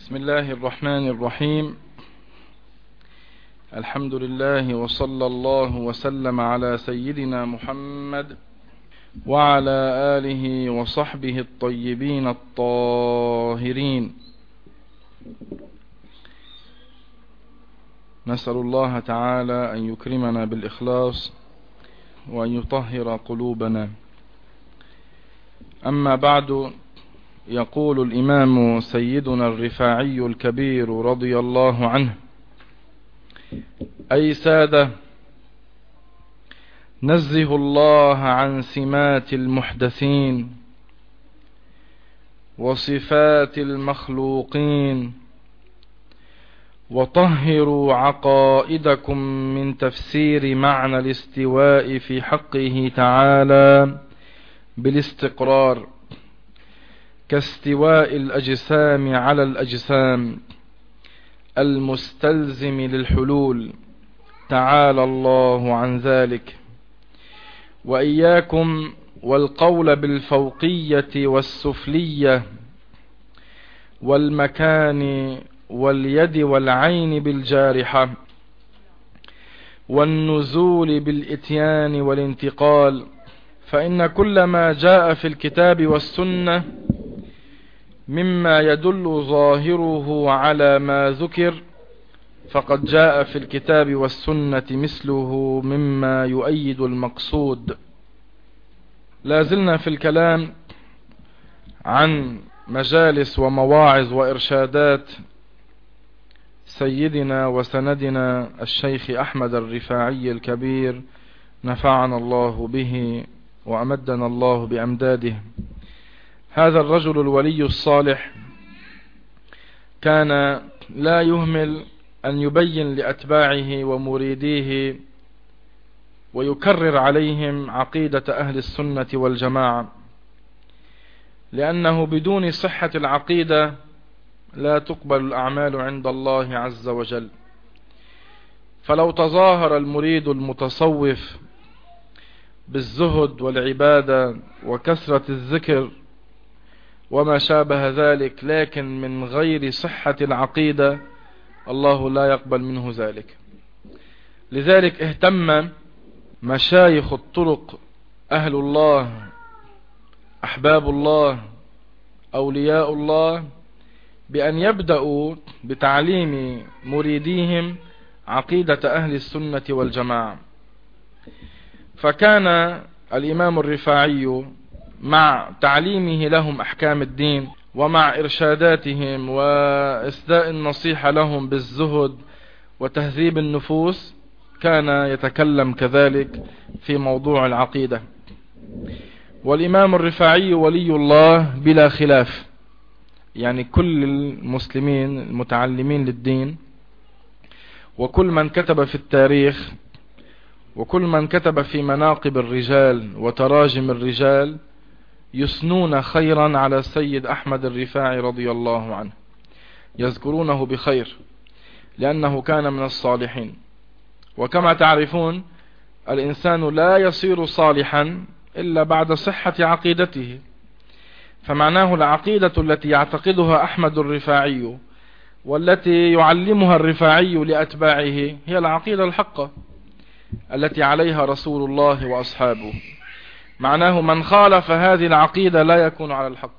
بسم الله الرحمن الرحيم. الحمد لله وصلى الله وسلم على سيدنا محمد وعلى آله وصحبه الطيبين الطاهرين. نسأل الله تعالى أن يكرمنا بالإخلاص وأن يطهر قلوبنا. أما بعد، يقول الإمام سيدنا الرفاعي الكبير رضي الله عنه: أي سادة، نزه الله عن سمات المحدثين وصفات المخلوقين، وطهروا عقائدكم من تفسير معنى الاستواء في حقه تعالى بالاستقرار، كاستواء الأجسام على الأجسام المستلزم للحلول، تعالى الله عن ذلك. وإياكم والقول بالفوقية والسفلية والمكان واليد والعين بالجارحة والنزول بالإتيان والانتقال، فإن كل ما جاء في الكتاب والسنة مما يدل ظاهره على ما ذكر فقد جاء في الكتاب والسنة مثله مما يؤيد المقصود. لازلنا في الكلام عن مجالس ومواعظ وإرشادات سيدنا وسندنا الشيخ أحمد الرفاعي الكبير، نفعنا الله به وأمدنا الله بأمداده. هذا الرجل الولي الصالح كان لا يهمل أن يبين لأتباعه ومريديه ويكرر عليهم عقيدة أهل السنة والجماعة، لأنه بدون صحة العقيدة لا تقبل الأعمال عند الله عز وجل. فلو تظاهر المريد المتصوف بالزهد والعبادة وكثرة الذكر وما شابه ذلك لكن من غير صحة العقيدة، الله لا يقبل منه ذلك. لذلك اهتم مشايخ الطرق، أهل الله، أحباب الله، أولياء الله، بأن يبدأوا بتعليم مريديهم عقيدة أهل السنة والجماعة. فكان الإمام الرفاعي مع تعليمه لهم أحكام الدين ومع إرشاداتهم وإسداء النصيحة لهم بالزهد وتهذيب النفوس كان يتكلم كذلك في موضوع العقيدة. والإمام الرفاعي ولي الله بلا خلاف، يعني كل المسلمين المتعلمين للدين وكل من كتب في التاريخ وكل من كتب في مناقب الرجال وتراجم الرجال يثنون خيرا على السيد أحمد الرفاعي رضي الله عنه، يذكرونه بخير لأنه كان من الصالحين. وكما تعرفون الإنسان لا يصير صالحا إلا بعد صحة عقيدته، فمعناه العقيدة التي يعتقدها أحمد الرفاعي والتي يعلمها الرفاعي لأتباعه هي العقيدة الحقة التي عليها رسول الله وأصحابه. معناه من خالف هذه العقيدة لا يكون على الحق.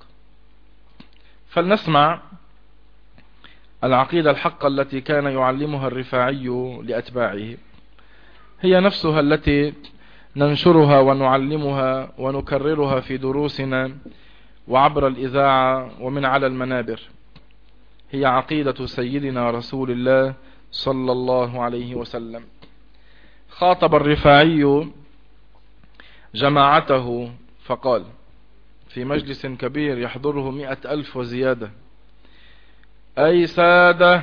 فلنسمع العقيدة الحقة التي كان يعلمها الرفاعي لأتباعه، هي نفسها التي ننشرها ونعلمها ونكررها في دروسنا وعبر الإذاعة ومن على المنابر. هي عقيدة سيدنا رسول الله صلى الله عليه وسلم. خاطب الرفاعي جماعته فقال في مجلس كبير يحضره 100,000 وزيادة: أي سادة،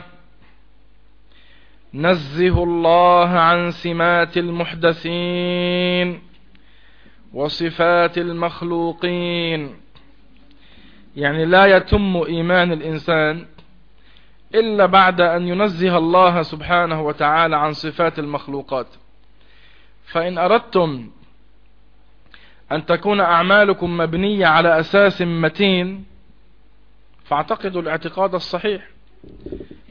نزه الله عن سمات المحدثين وصفات المخلوقين. يعني لا يتم إيمان الإنسان إلا بعد أن ينزه الله سبحانه وتعالى عن صفات المخلوقات. فإن أردتم أن تكون أعمالكم مبنية على أساس متين فاعتقدوا الاعتقاد الصحيح،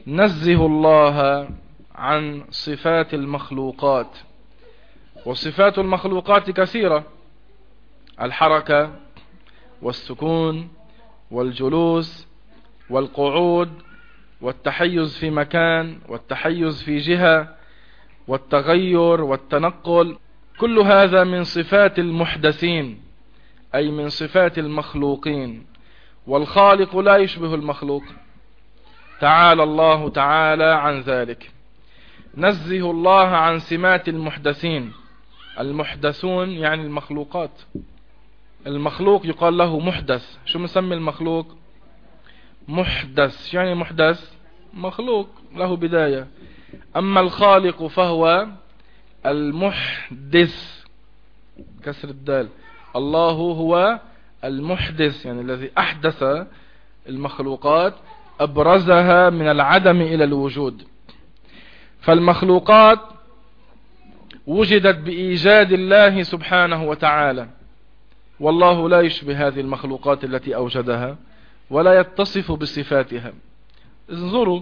نزه الله عن صفات المخلوقات. وصفات المخلوقات كثيرة: الحركة والسكون والجلوس والقعود والتحيز في مكان والتحيز في جهة والتغير والتنقل. كل هذا من صفات المحدثين، أي من صفات المخلوقين. والخالق لا يشبه المخلوق، تعالى الله تعالى عن ذلك. نزه الله عن سمات المحدثين. المحدثون يعني المخلوقات. المخلوق يقال له محدث. شو مسمي المخلوق؟ محدث. يعني محدث مخلوق له بداية. أما الخالق فهو المحدث، كسر الدال. الله هو المحدث، يعني الذي أحدث المخلوقات، أبرزها من العدم إلى الوجود. فالمخلوقات وجدت بإيجاد الله سبحانه وتعالى، والله لا يشبه هذه المخلوقات التي أوجدها ولا يتصف بصفاتها. انظروا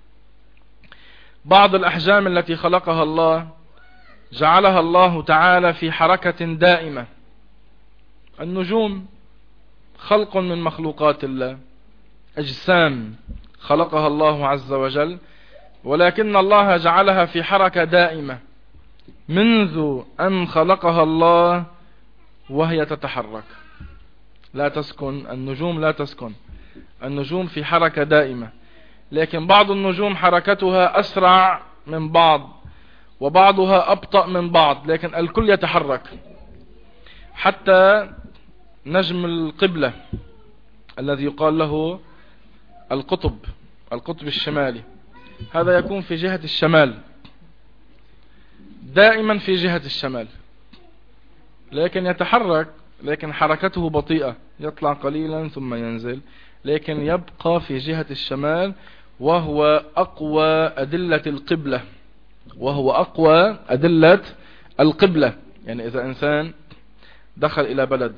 بعض الأحجام التي خلقها الله، جعلها الله تعالى في حركة دائمة. النجوم خلق من مخلوقات الله، أجسام خلقها الله عز وجل، ولكن الله جعلها في حركة دائمة منذ أن خلقها الله وهي تتحرك، لا تسكن. النجوم لا تسكن، النجوم في حركة دائمة. لكن بعض النجوم حركتها أسرع من بعض وبعضها أبطأ من بعض، لكن الكل يتحرك. حتى نجم القبلة الذي يقال له القطب الشمالي، هذا يكون في جهة الشمال، دائما في جهة الشمال، لكن يتحرك، لكن حركته بطيئة، يطلع قليلا ثم ينزل، لكن يبقى في جهة الشمال، وهو أقوى أدلة القبلة. وهو أقوى أدلة القبلة. يعني إذا إنسان دخل إلى بلد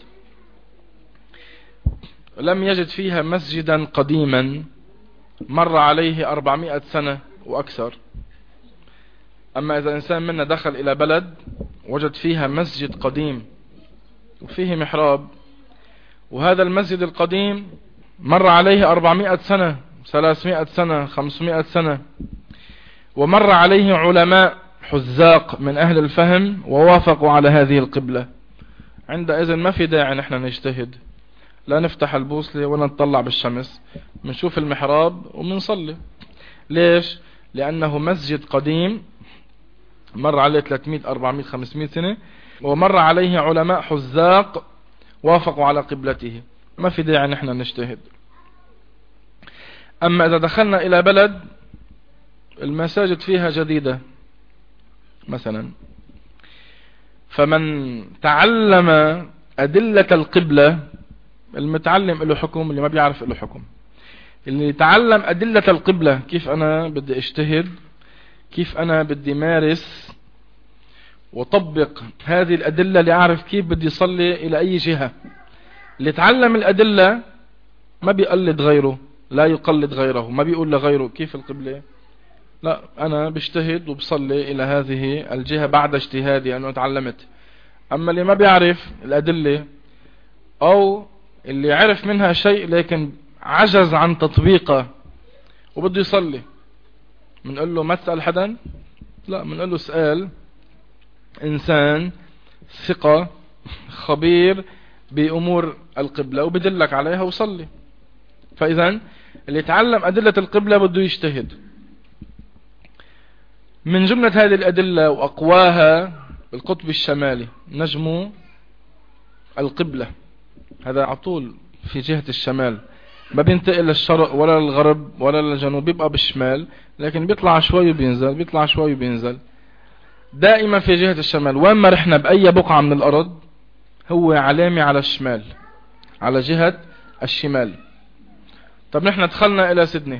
لم يجد فيها مسجدا قديما، مر عليه 400 سنة وأكثر. أما إذا إنسان منا دخل إلى بلد وجد فيها مسجد قديم وفيه محراب، وهذا المسجد القديم مر عليه 400 سنة، 300 سنة، 500 سنة، ومر عليه علماء حذاق من أهل الفهم ووافقوا على هذه القبلة، عندئذ ما في داعي نحن نجتهد، لا نفتح البوصلة ولا نطلع بالشمس، منشوف المحراب ومنصلي. ليش؟ لأنه مسجد قديم مر عليه 300 400 500 سنة، ومر عليه علماء حذاق وافقوا على قبلته، ما في داعي نحن نجتهد. أما إذا دخلنا إلى بلد المساجد فيها جديدة مثلا، فمن تعلم أدلة القبلة، المتعلم له حكم، اللي ما بيعرف له حكم. اللي يتعلم أدلة القبلة، كيف أنا بدي اجتهد، كيف أنا بدي مارس وطبق هذه الأدلة لأعرف كيف بدي يصلي إلى أي جهة. اللي يتعلم الأدلة ما بيقلد غيره، لا يقلد غيره، ما بيقول لغيره كيف القبلة، لا، أنا بجتهد وبصلي إلى هذه الجهة بعد اجتهادي أنه تعلمت. أما اللي ما بيعرف الأدلة أو اللي عرف منها شيء لكن عجز عن تطبيقه وبده يصلي، منقول له ما تسأل حدا، لا، منقول له اسأل إنسان ثقة خبير بأمور القبلة وبدلك عليها وصلي. فإذا اللي يتعلم أدلة القبلة بده يجتهد. من جملة هذه الأدلة وأقواها القطب الشمالي، نجم القبلة، هذا على طول في جهة الشمال، ما بينتقل للشرق ولا للغرب ولا للجنوب، بيبقى بالشمال، لكن بيطلع شوي وبينزل، بيطلع شوي وبينزل، دائما في جهة الشمال. وين ما رحنا بأي بقعة من الأرض هو علامة على الشمال، على جهة الشمال. طب نحن دخلنا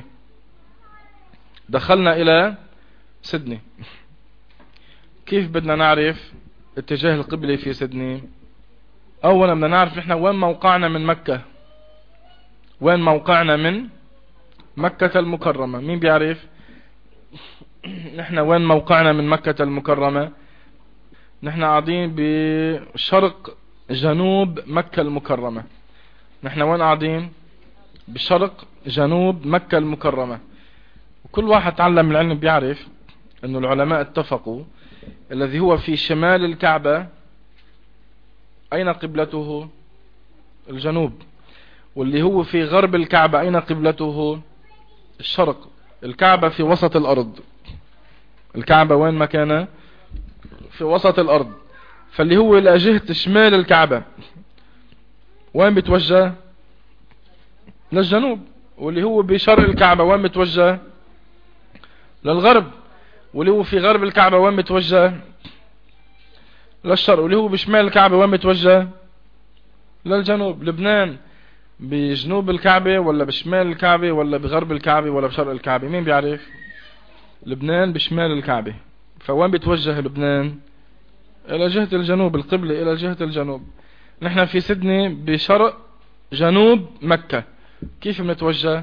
إلى سيدني، كيف بدنا نعرف اتجاه القبلة في سيدني؟ أولا بدنا نعرف نحن وين موقعنا من مكة، وين موقعنا من مكة المكرمة. مين بيعرف نحن وين موقعنا من مكة المكرمة؟ نحن قاعدين بشرق جنوب مكة المكرمة. نحن وين قاعدين؟ بشرق جنوب مكة المكرمة. وكل واحد تعلم العلم بيعرف انه العلماء اتفقوا الذي هو في شمال الكعبة اين قبلته؟ الجنوب. واللي هو في غرب الكعبة اين قبلته؟ الشرق. الكعبة في وسط الارض. الكعبة وين مكانها؟ في وسط الارض. فاللي هو الى جهة شمال الكعبة وين بتوجه؟ للجنوب. واللي هو بشرق الكعبة وين بتوجه؟ للغرب. واللي هو في غرب الكعبة وين بتوجه؟ للشرق. واللي هو بشمال الكعبة وين بتوجه؟ للجنوب. لبنان بجنوب الكعبة ولا بشمال الكعبة ولا بغرب الكعبة ولا بشرق الكعبة؟ مين بيعرف؟ لبنان بشمال الكعبة. فوين بتوجه لبنان؟ الى جهة الجنوب. القبلة الى جهة الجنوب. نحن في سيدني بشرق جنوب مكة. كيف بنتوجه؟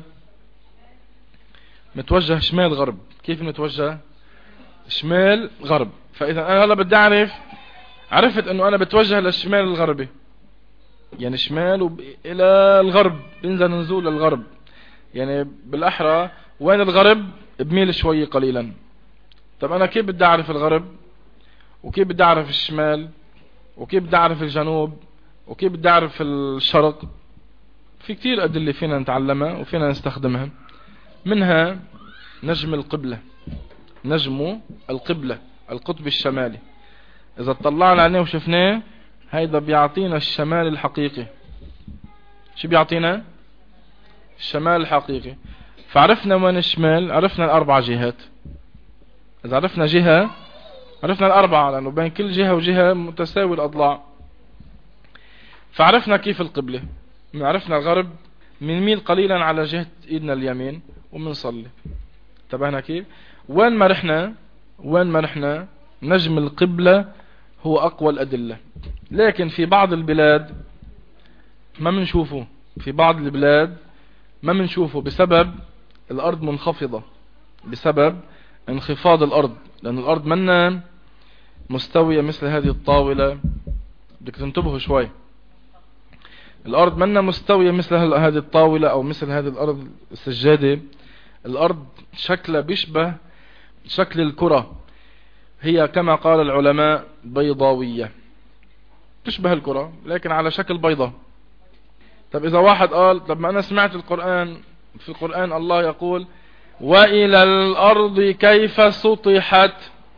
نتوجه شمال غرب. كيف نتوجه؟ شمال غرب. فاذا انا هلا بدي اعرف، عرفت انه انا بتوجه للشمال الغربي، يعني شمال الى الغرب، بنزل نزول للغرب. يعني بالاحرى وين الغرب؟ بميل شوي قليلا. طب انا كيف بدي اعرف الغرب؟ وكيف بدي اعرف الشمال؟ وكيف بدي اعرف الجنوب؟ وكيف بدي اعرف الشرق؟ في كتير ادلة فينا نتعلمها وفينا نستخدمها. منها نجم القبلة. نجم القبلة القطب الشمالي، اذا اطلعنا عليه وشفناه هيدا بيعطينا الشمال الحقيقي. شو بيعطينا؟ الشمال الحقيقي. فعرفنا وين الشمال؟ عرفنا الاربع جهات. اذا عرفنا جهة عرفنا الاربعة، لانه بين كل جهة وجهة متساوي الاضلاع. فعرفنا كيف القبلة. عرفنا الغرب، بنميل قليلا على جهة ايدنا اليمين وبنصلي. انتبهنا كيف؟ وين ما رحنا نجم القبلة هو اقوى الادلة. لكن في بعض البلاد ما منشوفه. في بعض البلاد ما منشوفه بسبب الارض منخفضة، بسبب انخفاض الارض، لان الارض منا مستوية مثل هذه الطاولة. بدك تنتبهوا شوي. الارض منا مستوية مثل هذه الطاولة او مثل هذه الارض السجادة. الارض شكلها بيشبه شكل الكرة. هي كما قال العلماء بيضاوية، تشبه الكرة لكن على شكل بيضة. طب اذا واحد قال طب ما انا سمعت القرآن، في القرآن الله يقول وإلى الأرض كيف سطحت،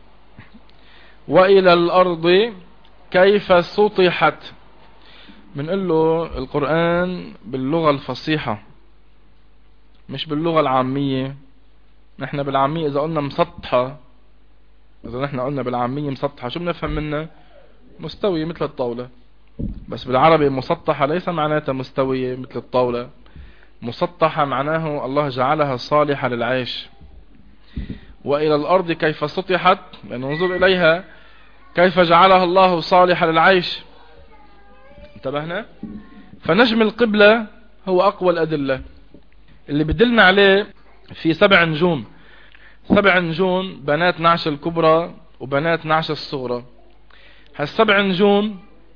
وإلى الأرض كيف سطحت. بنقول له القرآن باللغة الفصيحة مش باللغة العامية. نحن بالعامية إذا قلنا مسطحة، إذا نحن قلنا بالعامية مسطحة شو بنفهم منها؟ مستوية مثل الطاولة. بس بالعربي مسطحة ليس معناتها مستوية مثل الطاولة. مسطحة معناه الله جعلها صالحة للعيش. وإلى الأرض كيف سطحت، يعني انظر إليها كيف جعلها الله صالحة للعيش. انتبهنا؟ فنجم القبلة هو أقوى الأدلة اللي بدلنا عليه. في 7 نجوم. 7 نجوم بنات نعش الكبرى وبنات نعش الصغرى. هال7 نجوم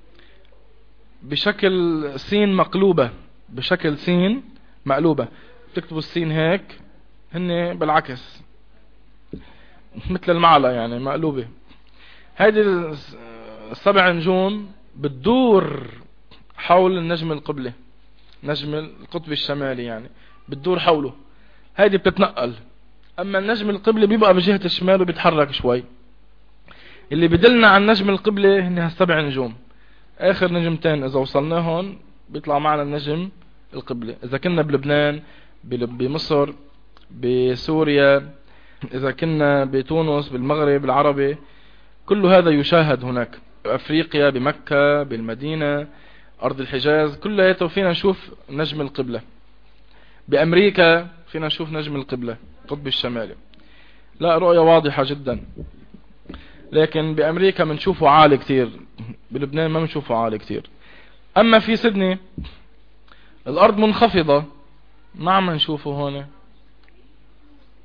بشكل سين مقلوبة، بشكل سين مقلوبة. تكتبوا السين هيك، هن بالعكس مثل المعلى يعني مقلوبة. هذه 7 نجوم بتدور حول النجم القبلي، نجم القطب الشمالي يعني بتدور حوله. هذه بتتنقل. اما النجم القبلي بيبقى بجهة الشمال وبيتحرك شوي. اللي بدلنا عن نجم القبلة هن 7 نجوم. اخر نجمتين اذا وصلنا هون بيطلع معنا النجم القبلة. اذا كنا بلبنان، بمصر، بسوريا، اذا كنا بتونس، بالمغرب العربي، كل هذا يشاهد هناك. بافريقيا، بمكة، بالمدينة، ارض الحجاز، كلها فينا نشوف نجم القبلة. بامريكا فينا نشوف نجم القبلة القطب الشمالي. لا، رؤية واضحة جدا. لكن بامريكا بنشوفه عالي كتير، بلبنان ما بنشوفه عالي كتير. اما في سيدني الارض منخفضة، ما عم نشوفه هون.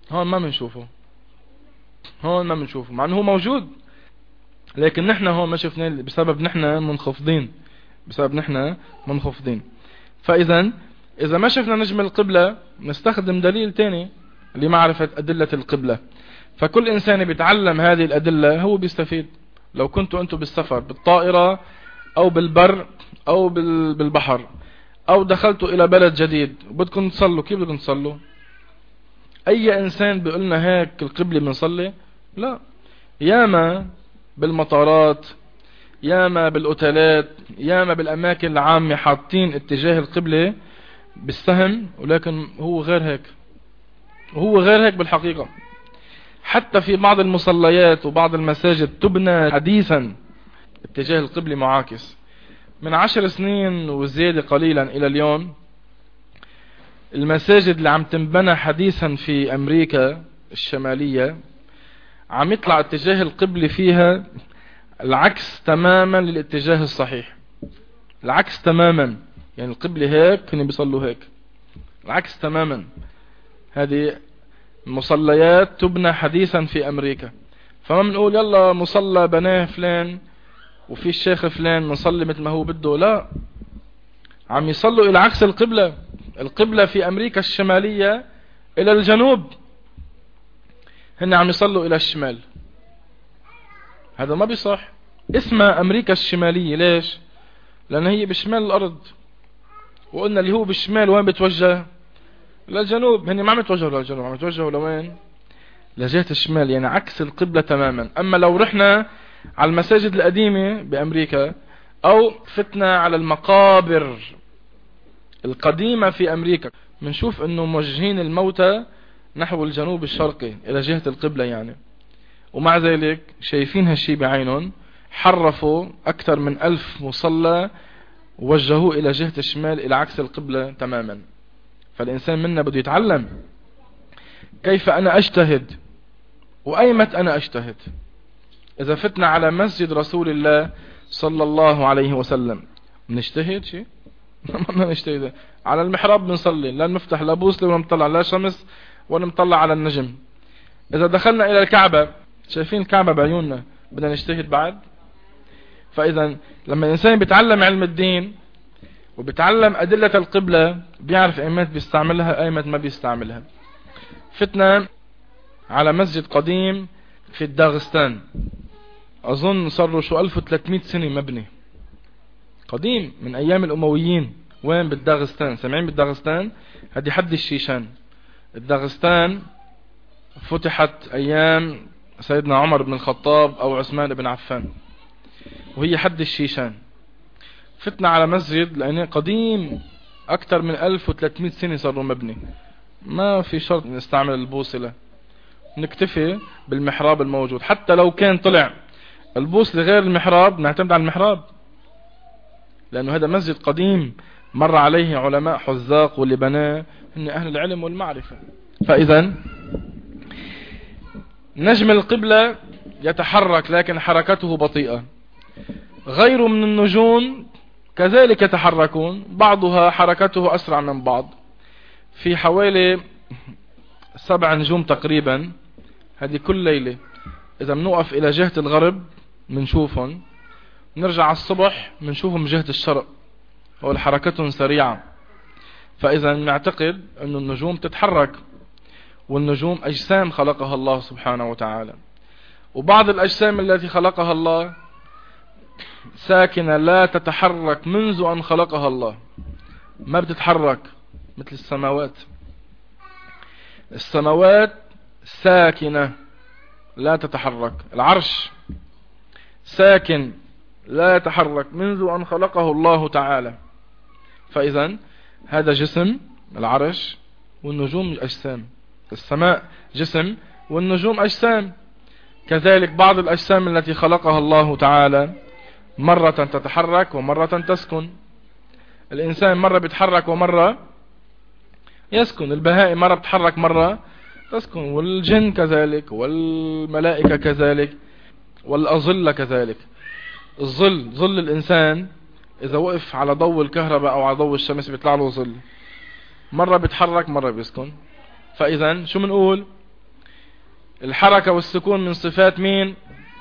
هون ما بنشوفه، هون ما بنشوفه، مع انه هو موجود، لكن نحن هون ما شفناه بسبب نحن منخفضين. فاذا اذا ما شفنا نجم القبلة نستخدم دليل تاني لمعرفة ادلة القبلة. فكل انسان بيتعلم هذه الادلة هو بيستفيد. لو كنتوا انتوا بالسفر بالطائرة او بالبر او بالبحر، او دخلتوا الى بلد جديد وبدكم تصلوا، كيف بدكم تصلوا؟ اي انسان بيقولنا هيك القبلة بنصلي؟ لا. ياما بالمطارات، ياما بالاوتيلات، ياما بالاماكن العامة حاطين اتجاه القبلة بالسهم، ولكن هو غير هيك، وهو غير هيك بالحقيقة. حتى في بعض المصليات وبعض المساجد تبنى حديثا اتجاه القبلة معاكس. من 10 سنين وزيادة قليلا الى اليوم، المساجد اللي عم تنبنى حديثا في امريكا الشمالية عم يطلع اتجاه القبلة فيها العكس تماما للاتجاه الصحيح، العكس تماما. يعني القبلة هيك كانوا بيصلوا هيك، العكس تماما. هذه مصليات تبنى حديثا في امريكا. فما بنقول يلا مصلى بناه فلان وفي الشيخ فلان نصلي مثل ما هو بده، لا، عم يصلوا الى عكس القبلة. القبلة في امريكا الشمالية الى الجنوب، هن عم يصلوا الى الشمال. هذا ما بيصح. اسمها امريكا الشمالية ليش؟ لان هي بشمال الارض، وقلنا اللي هو بالشمال وين بتوجه؟ للجنوب. هن ما عم يتوجهوا للجنوب، عم يتوجهوا لوين؟ لجهة الشمال، يعني عكس القبلة تماما. اما لو رحنا على المساجد القديمة بامريكا، او فتنا على المقابر القديمة في امريكا، بنشوف انه موجهين الموتى نحو الجنوب الشرقي الى جهة القبلة يعني. ومع ذلك شايفين هالشي بعينهم، حرفوا اكثر من 1000 مصلى ووجهوه الى جهة الشمال الى عكس القبلة تماما. فالانسان منا بده يتعلم كيف انا اجتهد وايمت انا اجتهد. اذا فتنا على مسجد رسول الله صلى الله عليه وسلم بنجتهد شيء؟ ما نجتهد. على المحراب بنصلي، لا نفتح لا بوصلة ولا نطلع لا شمس ولا نطلع على النجم. اذا دخلنا الى الكعبة، شايفين الكعبة بعيوننا، بدنا نجتهد بعد؟ فاذا لما الانسان بيتعلم علم الدين وبيتعلم ادلة القبلة بيعرف ايمت بيستعملها ايمت ما بيستعملها. فتنا على مسجد قديم في الداغستان، اظن صاروا شو 1300 سنة مبني، قديم من ايام الامويين. وين؟ بالداغستان. سمعين بالداغستان؟ هدي حد الشيشان. الداغستان فتحت ايام سيدنا عمر بن الخطاب او عثمان بن عفان، وهي حد الشيشان. فتنا على مسجد لانه قديم اكثر من 1300 سنة صاروا مبني. ما في شرط نستعمل البوصلة، نكتفي بالمحراب الموجود. حتى لو كان طلع البوصلة غير المحراب نعتمد على المحراب، لانه هذا مسجد قديم مر عليه علماء حذاق، واللي بناه هن اهل العلم والمعرفة. فاذا نجم القبلة يتحرك لكن حركته بطيئة. غيره من النجوم كذلك يتحركون، بعضها حركته اسرع من بعض. في حوالي 7 نجوم تقريبا، هذه كل ليلة اذا بنوقف الى جهة الغرب بنشوفهم، نرجع على الصبح بنشوفهم جهة الشرق، والحركتهم سريعة. فاذا نعتقد ان النجوم تتحرك، والنجوم اجسام خلقها الله سبحانه وتعالى. وبعض الاجسام التي خلقها الله ساكنة لا تتحرك منذ ان خلقها الله، ما بتتحرك، مثل السماوات. السماوات ساكنة لا تتحرك. العرش ساكن لا يتحرك منذ ان خلقه الله تعالى. فاذا هذا جسم العرش، والنجوم اجسام. السماء جسم والنجوم اجسام. كذلك بعض الاجسام التي خلقها الله تعالى مرة تتحرك ومرة تسكن. الانسان مرة بيتحرك ومرة يسكن. البهائم مرة بتحرك مرة تسكن، والجن كذلك، والملائكة كذلك، والأظلة كذلك. ظل الإنسان إذا وقف على ضوء الكهرباء أو على ضوء الشمس بيطلع له ظل، مرة بيتحرك مرة بيسكن. فإذا شو منقول؟ الحركة والسكون من صفات مين؟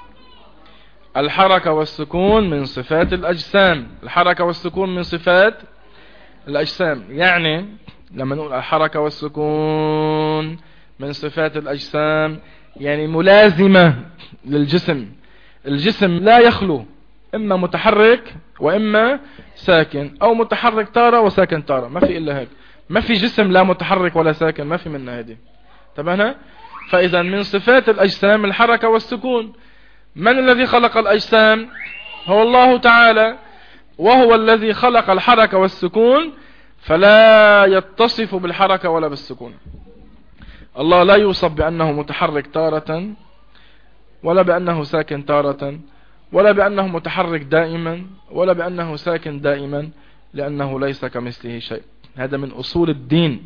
الحركة والسكون من صفات الأجسام. الحركة والسكون من صفات الأجسام. يعني لما نقول الحركة والسكون من صفات الأجسام يعني ملازمة للجسم. الجسم لا يخلو، إما متحرك وإما ساكن، أو متحرك تارة وساكن تارة، ما في إلا هيك. ما في جسم لا متحرك ولا ساكن، ما في منها هذه. تمام؟ فإذا من صفات الأجسام الحركة والسكون. من الذي خلق الأجسام؟ هو الله تعالى، وهو الذي خلق الحركة والسكون، فلا يتصف بالحركة ولا بالسكون. الله لا يوصف بأنه متحرك تارة، ولا بأنه ساكن تارة، ولا بأنه متحرك دائما، ولا بأنه ساكن دائما، لأنه ليس كمثله شيء. هذا من أصول الدين،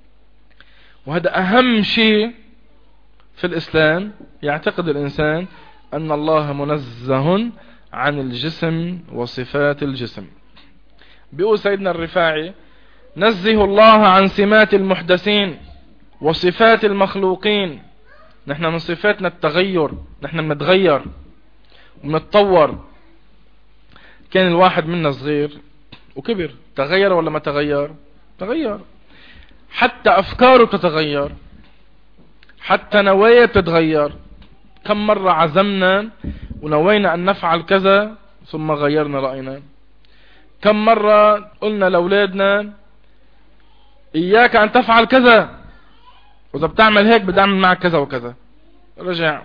وهذا أهم شيء في الإسلام. يعتقد الإنسان أن الله منزه عن الجسم وصفات الجسم. بيقول سيدنا الرفاعي: نزه الله عن سمات المحدثين وصفات المخلوقين. نحن من صفاتنا التغير، نحن بنتغير وبنتطور. كان الواحد منا صغير وكبر، تغير ولا ما تغير؟ تغير. حتى أفكاره تتغير، حتى نوايا تتغير. كم مرة عزمنا ونوينا أن نفعل كذا ثم غيرنا رأينا. كم مرة قلنا لأولادنا إياك أن تفعل كذا، وإذا بتعمل هيك بدي أعمل معك كذا وكذا. رجع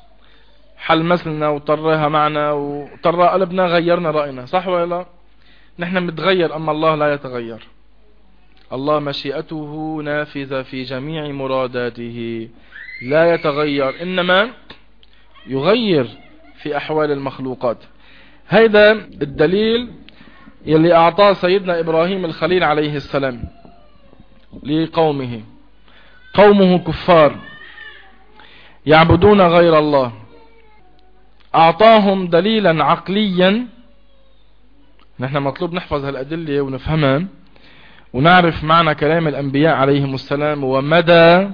حل مثلنا وطرها معنا وطرها قلبنا، غيرنا رأينا. صح ولا لا؟ نحن بنتغير، أما الله لا يتغير. الله مشيئته نافذة في جميع مراداته، لا يتغير، إنما يغير في أحوال المخلوقات. هذا الدليل يلي أعطاه سيدنا إبراهيم الخليل عليه السلام لقومه. قومه كفار يعبدون غير الله، أعطاهم دليلا عقليا. نحن مطلوب نحفظ هالأدلة ونفهمها ونعرف معنى كلام الأنبياء عليهم السلام ومدى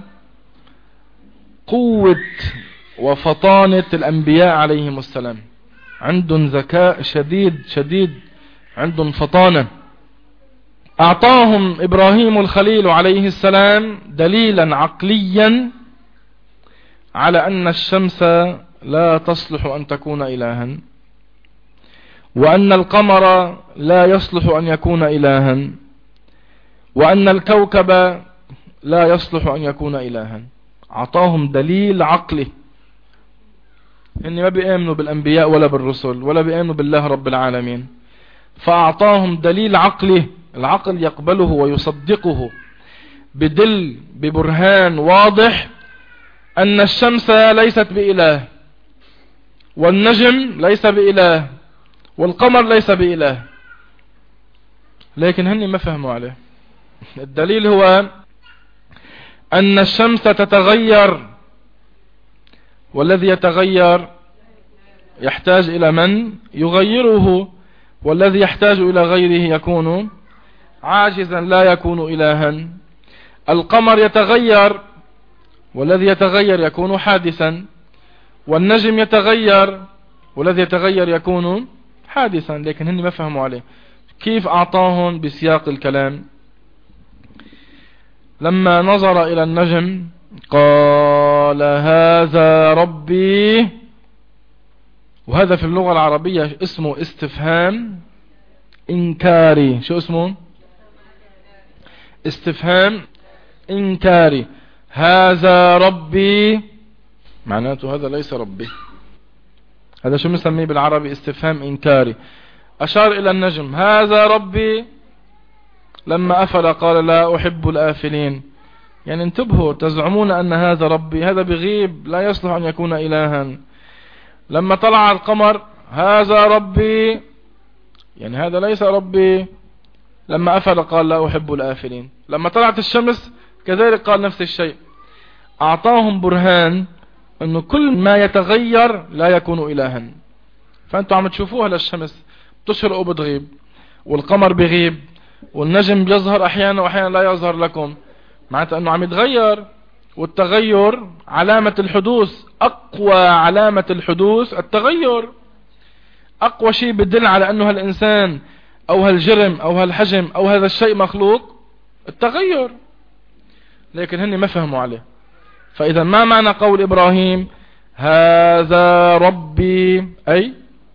قوة وفطانة الأنبياء عليهم السلام. عندهم ذكاء شديد، عندهم فطانة. أعطاهم إبراهيم الخليل عليه السلام دليلا عقليا على أن الشمس لا تصلح أن تكون إلها، وأن القمر لا يصلح أن يكون إلها، وأن الكوكب لا يصلح أن يكون إلها. أعطاهم دليل عقلي. إني ما بيآمنوا بالأنبياء ولا بالرسل ولا بيآمنوا بالله رب العالمين، فأعطاهم دليل عقلي. العقل يقبله ويصدقه بدل ببرهان واضح أن الشمس ليست بإله، والنجم ليس بإله، والقمر ليس بإله. لكن هني ما فهموا عليه. الدليل هو أن الشمس تتغير، والذي يتغير يحتاج إلى من يغيره، والذي يحتاج إلى غيره يكون عاجزا لا يكون إلها. القمر يتغير، والذي يتغير يكون حادثا، والنجم يتغير، والذي يتغير يكون حادثا. لكن هن ما فهموا عليه. كيف أعطاهم؟ بسياق الكلام. لما نظر إلى النجم قال هذا ربي. وهذا في اللغة العربية اسمه استفهام إنكاري. شو اسمه؟ استفهام إنكاري. هذا ربي معناته هذا ليس ربي. هذا شو مسميه بالعربي؟ استفهام إنكاري. أشار إلى النجم هذا ربي، لما أفل قال لا أحب الآفلين. يعني انتبهوا، تزعمون أن هذا ربي، هذا بغيب لا يصلح أن يكون إلها. لما طلع القمر هذا ربي، يعني هذا ليس ربي. لما أفل قال لا أحب الآفلين. لما طلعت الشمس كذلك قال نفس الشيء. أعطاهم برهان أنه كل ما يتغير لا يكون إلها. فأنتوا عم تشوفوها للشمس بتشرق وبتغيب، والقمر بغيب، والنجم بيظهر أحيانا وأحيانا لا يظهر لكم، معناته أنه عم يتغير. والتغير علامة الحدوث. أقوى علامة الحدوث التغير. أقوى شيء بدل على أنه هالإنسان أو هالجرم أو هالحجم أو هذا الشيء مخلوق التغير، لكن هني ما فهموا عليه. فإذا ما معنى قول إبراهيم هذا ربي، أي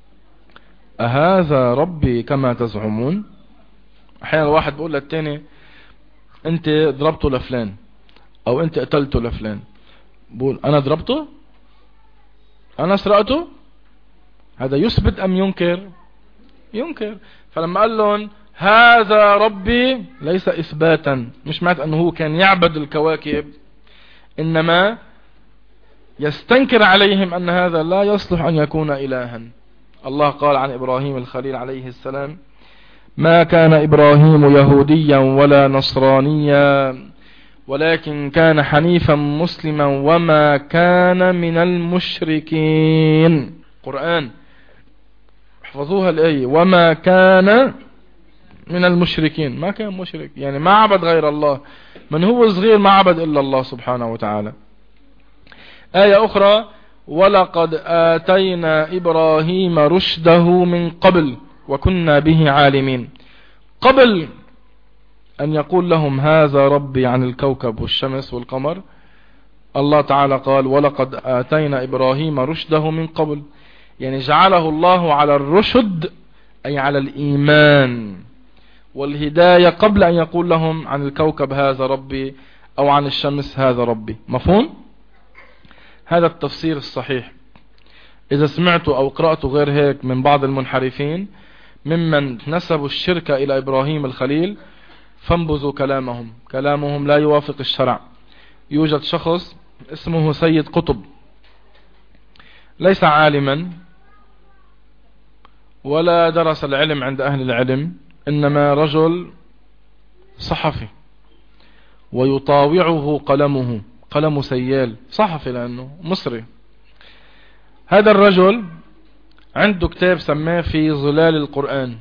أهذا ربي كما تزعمون؟ أحيانا الواحد بيقول للتاني أنت ضربته لفلان أو أنت قتلته لفلان، بقول أنا ضربته، أنا سرقته. هذا يثبت أم ينكر؟ ينكر. فلما قال لهم هذا ربي ليس إثباتا، مش معنى أنه هو كان يعبد الكواكب، إنما يستنكر عليهم أن هذا لا يصلح أن يكون إلها. الله قال عن إبراهيم الخليل عليه السلام ما كان إبراهيم يهوديا ولا نصرانيا ولكن كان حنيفا مسلما وما كان من المشركين. قرآن احفظوها الآية، وما كان من المشركين. ما كان مشرك يعني ما عبد غير الله، من هو صغير ما عبد إلا الله سبحانه وتعالى. آية أخرى ولقد آتينا إبراهيم رشده من قبل وكنا به عالمين. قبل أن يقول لهم هذا ربي عن الكوكب والشمس والقمر، الله تعالى قال ولقد آتينا إبراهيم رشده من قبل، يعني جعله الله على الرشد أي على الإيمان والهداية قبل أن يقول لهم عن الكوكب هذا ربي أو عن الشمس هذا ربي. مفهوم؟ هذا التفسير الصحيح. إذا سمعتوا أو قرأتوا غير هيك من بعض المنحرفين ممن نسبوا الشرك إلى إبراهيم الخليل فانبذوا كلامهم، كلامهم لا يوافق الشرع. يوجد شخص اسمه سيد قطب، ليس عالما ولا درس العلم عند أهل العلم، إنما رجل صحفي ويطاوعه قلمه، قلم سيال، صحفي لأنه مصري. هذا الرجل عنده كتاب سماه في ظلال القرآن،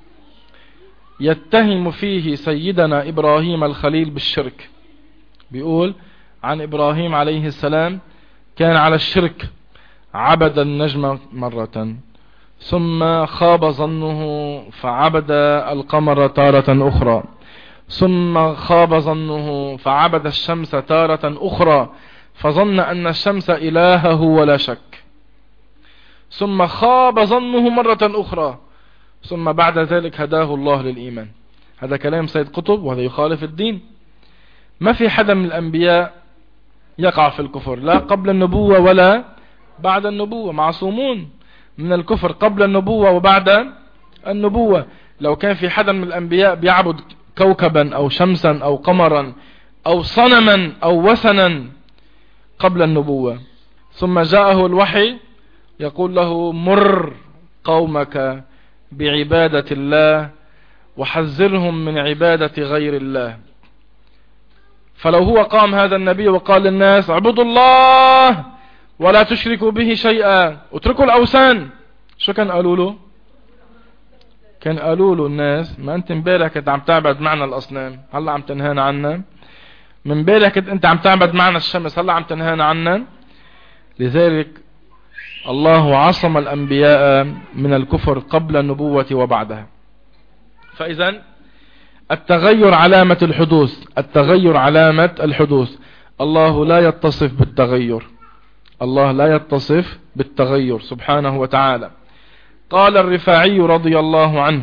يتهم فيه سيدنا إبراهيم الخليل بالشرك. بيقول عن إبراهيم عليه السلام كان على الشرك، عبد النجم مرة ثم خاب ظنه فعبد القمر تارة أخرى، ثم خاب ظنه فعبد الشمس تارة أخرى فظن أن الشمس إلهه ولا شك، ثم خاب ظنه مرة أخرى ثم بعد ذلك هداه الله للإيمان. هذا كلام سيد قطب وهذا يخالف الدين. ما في حدا من الأنبياء يقع في الكفر، لا قبل النبوة ولا بعد النبوة، معصومون من الكفر قبل النبوة وبعد النبوة. لو كان في حدا من الأنبياء بيعبد كوكبا أو شمسا أو قمرا أو صنما أو وثنا قبل النبوة ثم جاءه الوحي يقول له مر قومك بعبادة الله وحذرهم من عبادة غير الله، فلو هو قام هذا النبي وقال للناس اعبدوا الله ولا تشركوا به شيئا اتركوا الأوثان، شو كان قالوا له؟ كان قالوا له الناس ما انت امبارح كنت عم تعبد معنا الأصنام، هلا عم تنهانا عنا. من امبارح كنت انت عم تعبد معنا الشمس، هلا عم تنهانا عنا. لذلك الله عصم الأنبياء من الكفر قبل النبوة وبعدها. فإذا التغير علامة الحدوث، التغير علامة الحدوث. الله لا يتصف بالتغير، الله لا يتصف بالتغير سبحانه وتعالى. قال الرفاعي رضي الله عنه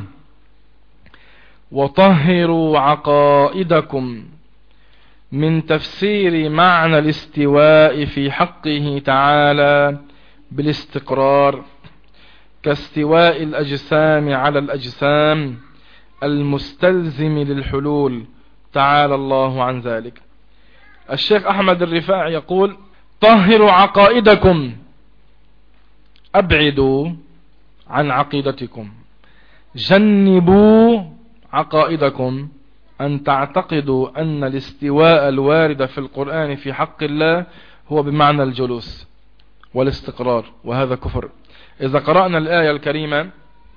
وطهروا عقائدكم من تفسير معنى الاستواء في حقه تعالى بالاستقرار كاستواء الأجسام على الأجسام المستلزم للحلول، تعالى الله عن ذلك. الشيخ أحمد الرفاعي يقول طهروا عقائدكم، أبعدوا عن عقيدتكم، جنبوا عقائدكم أن تعتقدوا أن الاستواء الوارد في القرآن في حق الله هو بمعنى الجلوس والاستقرار، وهذا كفر. إذا قرأنا الآية الكريمة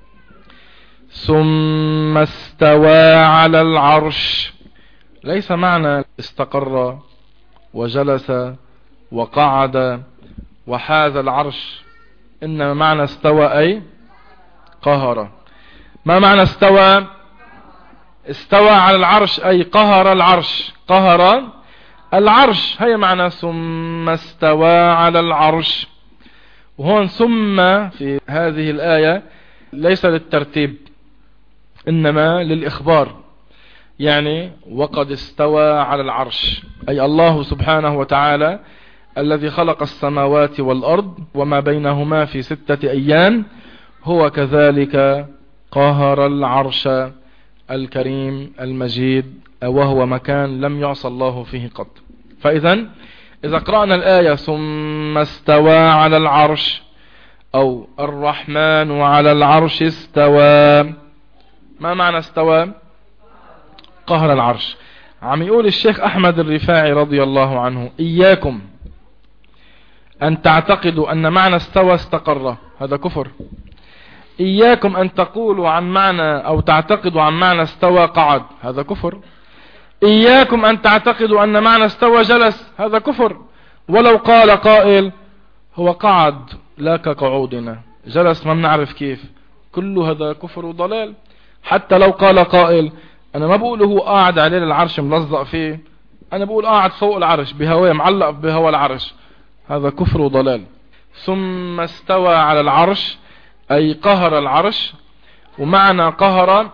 ثم استوى على العرش، ليس معنى استقر وجلس وقعد وحاز العرش. إنما معنى استوى أي قهر. ما معنى استوى؟ استوى على العرش أي قهر العرش، قهر العرش، هي معنى ثم استوى على العرش. وهون ثم في هذه الآية ليس للترتيب إنما للإخبار، يعني وقد استوى على العرش أي الله سبحانه وتعالى الذي خلق السماوات والأرض وما بينهما في 6 أيام، هو كذلك قهر العرش الكريم المجيد، وهو مكان لم يعصى الله فيه قط. إذا قرأنا الآية ثم استوى على العرش أو الرحمن على العرش استوى، ما معنى استوى؟ قهر العرش. عم يقول الشيخ أحمد الرفاعي رضي الله عنه: إياكم أن تعتقدوا أن معنى استوى استقر، هذا كفر. إياكم أن تقولوا عن معنى أو تعتقدوا عن معنى استوى قعد، هذا كفر. إياكم أن تعتقدوا أن معنى استوى جلس، هذا كفر. ولو قال قائل هو قعد لا كقعودنا، جلس ما بنعرف كيف، كل هذا كفر وضلال. حتى لو قال قائل أنا ما بقوله هو قاعد عليه العرش ملزق فيه، أنا بقول قاعد فوق العرش بهواه معلق بهوا العرش، هذا كفر وضلال. ثم استوى على العرش أي قهر العرش. ومعنى قهر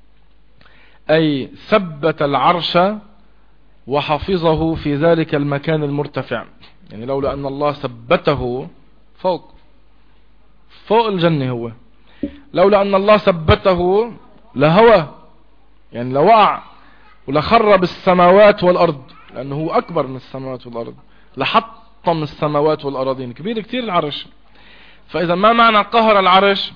أي ثبت العرش وحفظه في ذلك المكان المرتفع، يعني لولا أن الله ثبته فوق الجنة، هو لولا أن الله ثبته لهوى، يعني لوقع ولخرب السماوات والأرض، لأنه هو أكبر من السماوات والأرض، لحطم السماوات والأراضين، كبير كتير العرش. فإذا ما معنى قهر العرش؟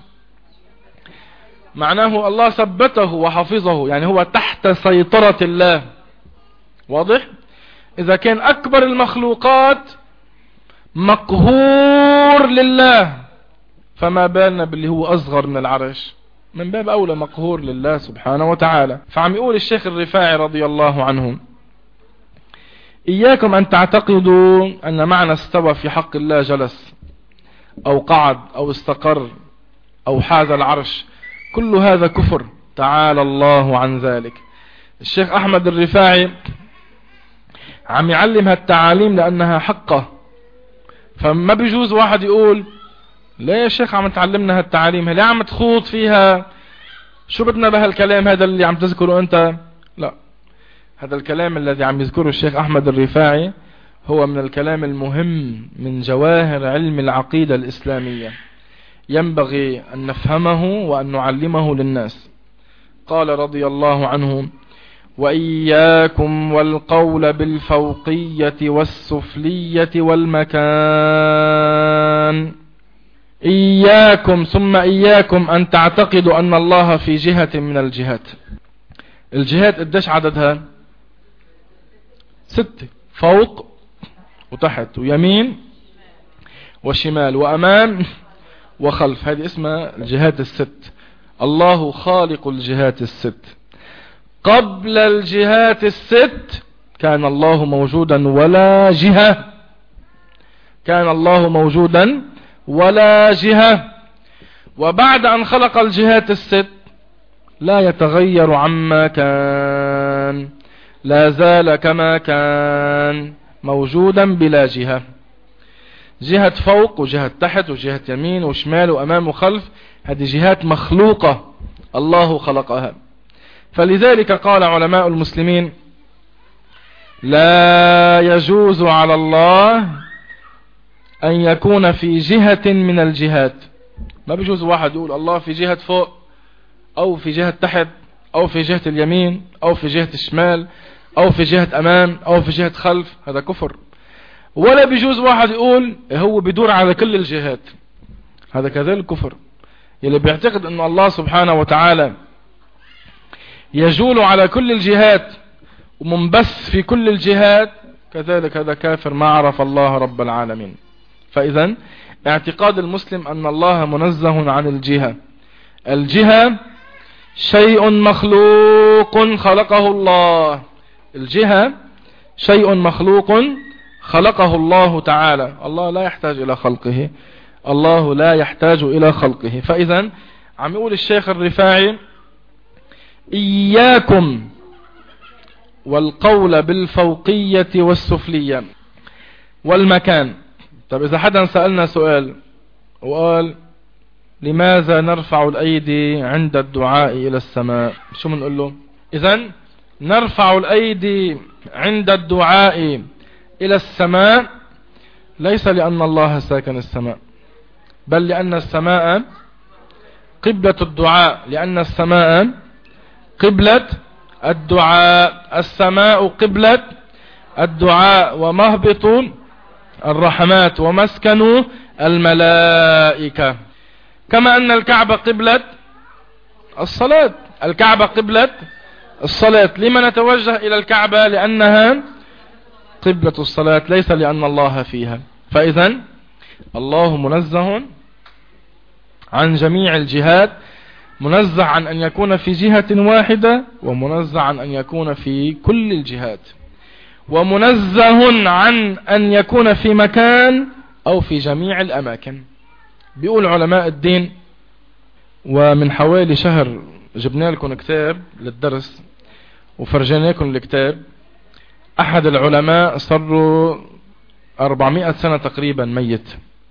معناه الله ثبته وحفظه، يعني هو تحت سيطرة الله. واضح؟ إذا كان أكبر المخلوقات مقهور لله، فما بالنا باللي هو أصغر من العرش، من باب أولى مقهور لله سبحانه وتعالى. فعم يقول الشيخ الرفاعي رضي الله عنه: إياكم أن تعتقدوا أن معنى استوى في حق الله جلس أو قعد أو استقر أو حاز العرش، كل هذا كفر، تعالى الله عن ذلك. الشيخ أحمد الرفاعي عم يعلم هالتعاليم لأنها حقه، فما بيجوز واحد يقول ليه يا شيخ عم تعلمنا هالتعاليم، ليه عم تخوض فيها، شو بدنا بهالكلام هذا اللي عم تذكره أنت؟ لا، هذا الكلام الذي عم يذكره الشيخ أحمد الرفاعي هو من الكلام المهم من جواهر علم العقيدة الإسلامية، ينبغي أن نفهمه وأن نعلمه للناس. قال رضي الله عنه: وإياكم والقول بالفوقية والسفلية والمكان. إياكم ثم إياكم أن تعتقدوا أن الله في جهة من الجهات. الجهات قديش عددها؟ 6، فوق وتحت ويمين وشمال وأمام وخلف، هذه اسمها الجهات ال6. الله خالق الجهات ال6. قبل الجهات ال6 كان الله موجودا ولا جهة، كان الله موجودا ولا جهة. وبعد أن خلق الجهات ال6 لا يتغير عما كان، لا زال كما كان موجودا بلا جهة. جهة فوق وجهة تحت وجهة يمين وشمال وأمام وخلف، هذه جهات مخلوقة الله خلقها. فلذلك قال علماء المسلمين: لا يجوز على الله أن يكون في جهة من الجهات. ما بيجوز واحد يقول الله في جهة فوق أو في جهة تحت أو في جهة اليمين أو في جهة الشمال أو في جهة أمام أو في جهة خلف، هذا كفر. ولا بيجوز واحد يقول هو بيدور على كل الجهات، هذا كذلك كفر. يلي بيعتقد أن الله سبحانه وتعالى يجول على كل الجهات ومنبث في كل الجهات، كذلك هذا كافر ما عرف الله رب العالمين. فإذا اعتقاد المسلم أن الله منزه عن الجهة. الجهة شيء مخلوق خلقه الله، الجهة شيء مخلوق خلقه الله تعالى. الله لا يحتاج إلى خلقه، الله لا يحتاج إلى خلقه. فإذا عم يقول الشيخ الرفاعي إياكم والقول بالفوقية والسفلية والمكان. طب إذا حدا سألنا سؤال وقال لماذا نرفع الأيدي عند الدعاء إلى السماء، شو منقول له؟ إذن نرفع الأيدي عند الدعاء إلى السماء ليس لأن الله ساكن السماء، بل لأن السماء قبلة الدعاء، لأن السماء قبلة الدعاء. السماء قبلة الدعاء ومهبط الرحمات ومسكن الملائكة. كما أن الكعبة قبلة الصلاة، الكعبة قبلة الصلاة. لما نتوجه إلى الكعبة؟ لأنها قبلة الصلاة، ليس لأن الله فيها. فإذا الله منزه عن جميع الجهات، منزه عن أن يكون في جهة واحدة، ومنزه عن أن يكون في كل الجهات، ومنزه عن أن يكون في مكان أو في جميع الأماكن. بيقول علماء الدين، ومن حوالي شهر جبنا لكم كتاب للدرس وفرجنا لكم الكتاب. أحد العلماء صار 400 سنة تقريبا ميت،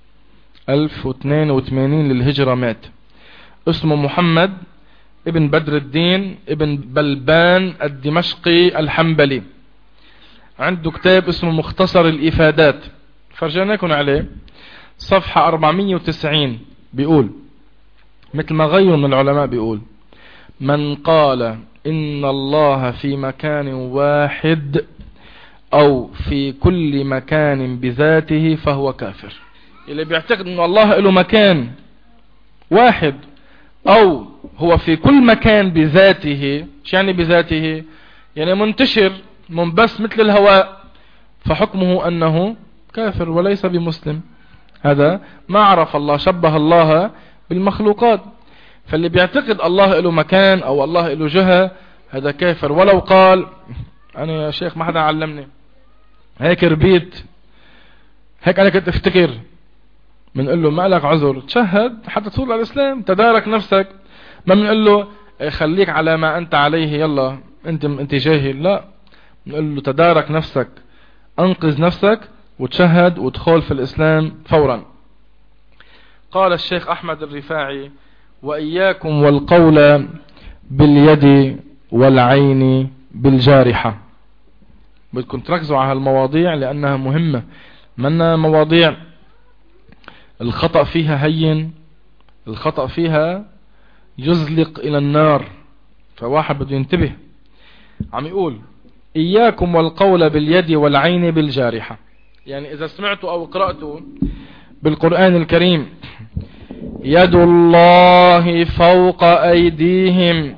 1082 للهجرة مات، اسمه محمد ابن بدر الدين ابن بلبان الدمشقي الحنبلي. عنده كتاب اسمه مختصر الإفادات، فرجناكم عليه، صفحة 490. بيقول مثل ما غيره من العلماء، بيقول من قال إن الله في مكان واحد أو في كل مكان بذاته فهو كافر. اللي بيعتقد إن الله له مكان واحد أو هو في كل مكان بذاته، شو يعني بذاته؟ يعني منتشر منبث مثل الهواء، فحكمه أنه كافر وليس بمسلم. هذا ما عرف الله، شبه الله بالمخلوقات. فاللي بيعتقد الله له مكان أو الله له جهة هذا كافر، ولو قال أنا يا شيخ ما حدا علمني، هيك ربيت، هيك أنا كنت افتكر. بنقول له ما لك عذر، تشهد حتى تدخل على الإسلام، تدارك نفسك. ما بنقول له خليك على ما أنت عليه، يلا أنت جاهل، لا، بنقول له تدارك نفسك، أنقذ نفسك وتشهد وتدخل في الإسلام فورا. قال الشيخ أحمد الرفاعي وإياكم والقول باليد والعين بالجارحة. بدكم تركزوا على المواضيع لأنها مهمة، منها مواضيع الخطأ فيها هين، الخطأ فيها يزلق إلى النار، فواحد بده ينتبه. عم يقول إياكم والقول باليد والعين بالجارحة، يعني إذا سمعتوا أو قرأتوا بالقرآن الكريم يد الله فوق أيديهم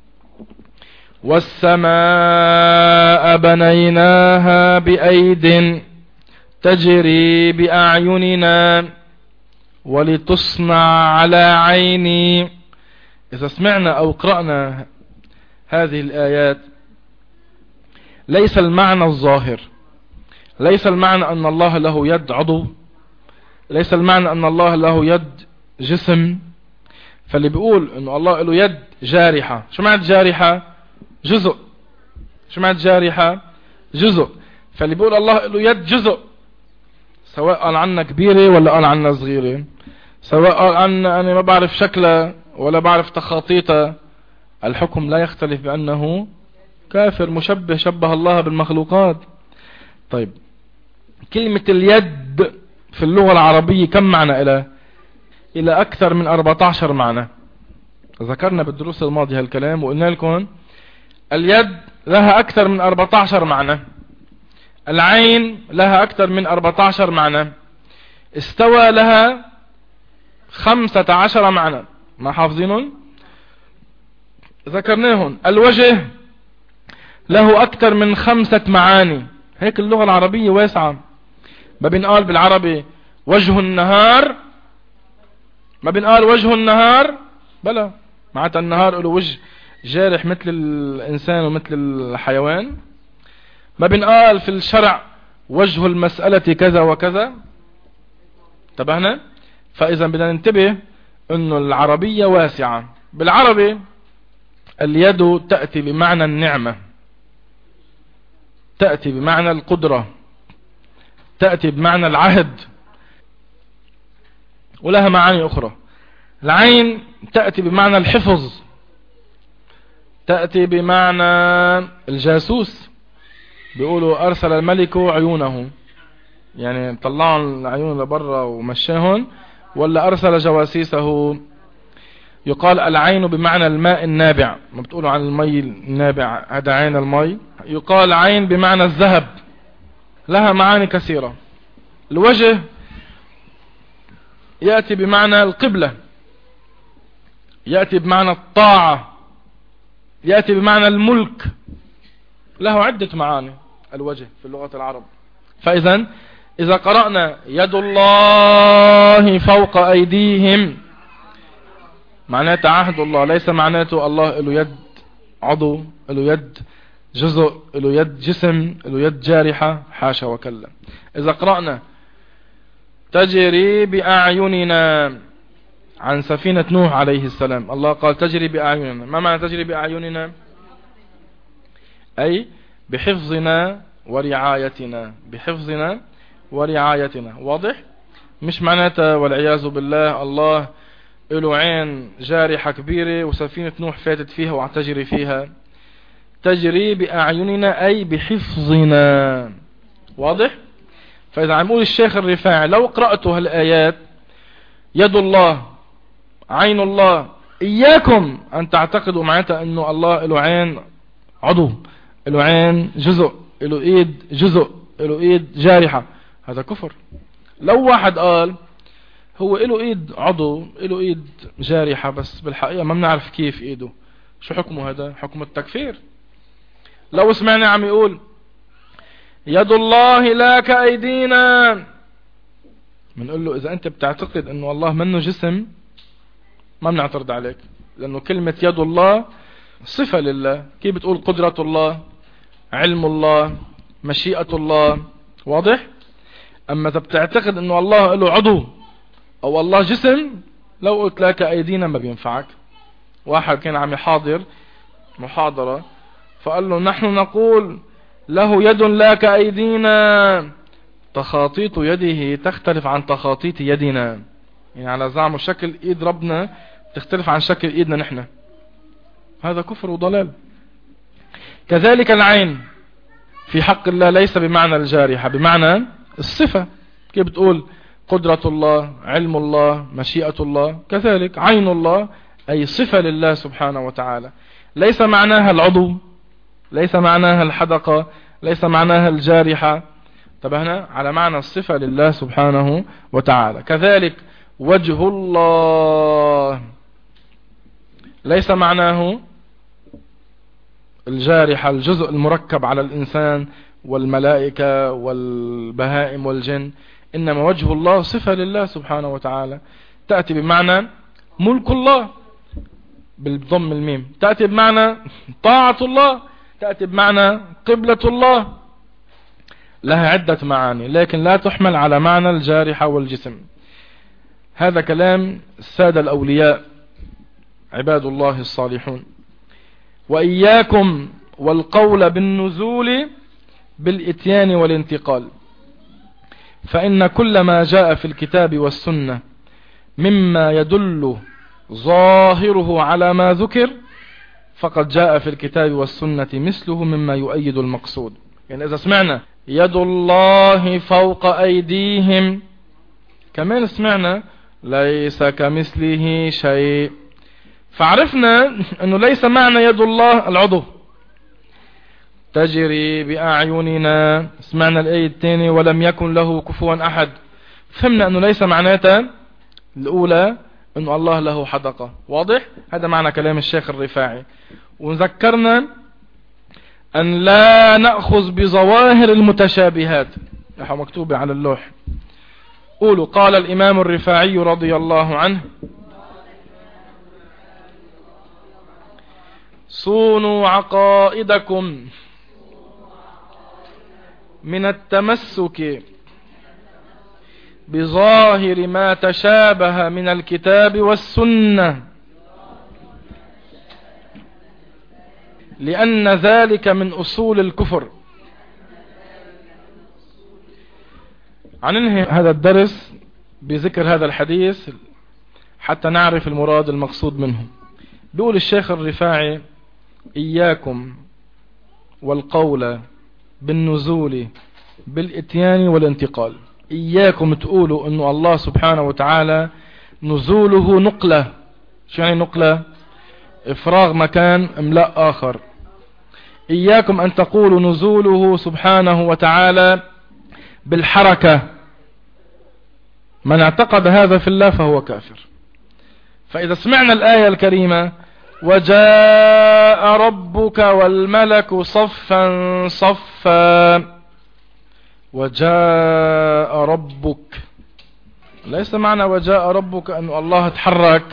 والسماء بنيناها بأيد تجري بأعيننا ولتصنع على عيني. إذا سمعنا أو قرأنا هذه الآيات ليس المعنى الظاهر، ليس المعنى أن الله له يد عضو، ليس المعنى أن الله له يد جسم. فاللي بيقول أن الله له يد جارحة، شو معنى جارحة؟ جزء. شو معنى جارحة؟ جزء. فاللي بيقول الله له يد جزء، سواء قال عنا كبيرة ولا قال عنا صغيرة، سواء قال عنا أنا ما بعرف شكلها ولا بعرف تخاطيتها، الحكم لا يختلف بأنه كافر مشبه، شبه الله بالمخلوقات. طيب كلمة اليد في اللغة العربية كم معنى إلى أكثر من 14 معنى. ذكرنا بالدروس الماضية هالكلام وقلنا لكم اليد لها أكثر من 14 معنى، العين لها أكثر من 14 معنى، استوى لها 15 معنى، ما حافظينهم؟ ذكرناهم. الوجه له أكثر من 5 معاني. هيك اللغة العربية واسعة، ما بنقال بالعربي وجه النهار، ما بنقال وجه النهار، بلا، معناتها النهار له وجه جارح مثل الإنسان ومثل الحيوان. ما بنقال في الشرع وجه المسألة كذا وكذا. انتبهنا؟ فإذا بدنا ننتبه انه العربية واسعة. بالعربي اليد تأتي بمعنى النعمة، تأتي بمعنى القدرة، تأتي بمعنى العهد، ولها معاني أخرى. العين تأتي بمعنى الحفظ، تأتي بمعنى الجاسوس. بيقولوا أرسل الملك عيونه، يعني طلعوا العيون لبرا ومشاهن، ولا أرسل جواسيسه. يقال العين بمعنى الماء النابع، ما بتقولوا عن المي النابع هذا عين المي. يقال عين بمعنى الذهب، لها معاني كثيرة. الوجه يأتي بمعنى القبلة، يأتي بمعنى الطاعة، يأتي بمعنى الملك، له عدة معاني الوجه في اللغة العرب. فإذا إذا قرأنا يد الله فوق أيديهم معناته عهد الله، ليس معناته الله له يد عضو، له يد جزء، له يد جسم، له يد جارحة، حاشا وكلا. إذا قرأنا تجري بأعيننا عن سفينة نوح عليه السلام، الله قال تجري بأعيننا. ما معنى تجري بأعيننا؟ أي بحفظنا ورعايتنا، بحفظنا ورعايتنا. واضح؟ مش معناته والعياذ بالله الله له عين جارحة كبيرة وسفينة نوح فاتت فيها وعتجري فيها. تجري بأعيننا أي بحفظنا. واضح؟ فإذا عم يقول الشيخ الرفاعي لو قرأتوا هالآيات يد الله عين الله، إياكم أن تعتقدوا معناتها أنه الله له عين عضو، له عين جزء، له إيد جزء، له إيد جارحة. هذا كفر. لو واحد قال هو له إيد عضو، له إيد جارحة، بس بالحقيقة ما بنعرف كيف إيده، شو حكمه؟ هذا حكم التكفير. لو سمعنا عم يقول يد الله لا كأيدينا، بنقول له إذا أنت بتعتقد أنه الله منه جسم ما بنعترض عليك، لأنه كلمة يد الله صفة لله. كيف بتقول قدرة الله، علم الله، مشيئة الله؟ واضح؟ أما إذا بتعتقد أنه الله له عضو أو الله جسم، لو قلت لك أيدينا ما بينفعك. واحد كان عم يحاضر محاضرة فقال له نحن نقول له يد لا كأيدينا، تخاطيط يده تختلف عن تخاطيط يدنا، يعني على زعم شكل ايد ربنا تختلف عن شكل ايدنا نحن. هذا كفر وضلال. كذلك العين في حق الله ليس بمعنى الجارحة، بمعنى الصفة. كيف بتقول قدرة الله، علم الله، مشيئة الله، كذلك عين الله أي صفة لله سبحانه وتعالى، ليس معناها العضو، ليس معناها الحدقة، ليس معناها الجارحة. انتبهنا على معنى الصفة لله سبحانه وتعالى. كذلك وجه الله ليس معناه الجارحة، الجزء المركب على الإنسان والملائكة والبهائم والجن، إنما وجه الله صفة لله سبحانه وتعالى. تأتي بمعنى ملك الله بالضم الميم، تأتي بمعنى طاعة الله، تأتي بمعنى قبلة الله، لها عدة معاني لكن لا تحمل على معنى الجارحة والجسم. هذا كلام السادة الأولياء عباد الله الصالحون. وإياكم والقول بالنزول بالإتيان والانتقال، فإن كل ما جاء في الكتاب والسنة مما يدل ظاهره على ما ذكر فقد جاء في الكتاب والسنة مثله مما يؤيد المقصود. يعني إذا سمعنا يد الله فوق أيديهم، كمان سمعنا ليس كمثله شيء، فعرفنا أنه ليس معنى يد الله العضو. تجري بأعيننا، سمعنا الآية الثانية ولم يكن له كفوا أحد، فهمنا أنه ليس معناتها الأولى أنه الله له حدقة. واضح؟ هذا معنى كلام الشيخ الرفاعي. ونذكرنا أن لا نأخذ بظواهر المتشابهات، مكتوبة على اللوح. قولوا قال الإمام الرفاعي رضي الله عنه صونوا عقائدكم من التمسك بظاهر ما تشابه من الكتاب والسنة، لأن ذلك من أصول الكفر. هننهي هذا الدرس بذكر هذا الحديث حتى نعرف المراد المقصود منه. بيقول الشيخ الرفاعي: إياكم والقول بالنزول بالإتيان والانتقال. إياكم تقولوا أنه الله سبحانه وتعالى نزوله نقلة. شو يعني نقلة؟ إفراغ مكان املاء آخر. إياكم أن تقولوا نزوله سبحانه وتعالى بالحركة. من اعتقد هذا في الله فهو كافر. فإذا سمعنا الآية الكريمة: وجاء ربك والملك صفا صفا، وجاء ربك، ليس معنى وجاء ربك أن الله تحرك.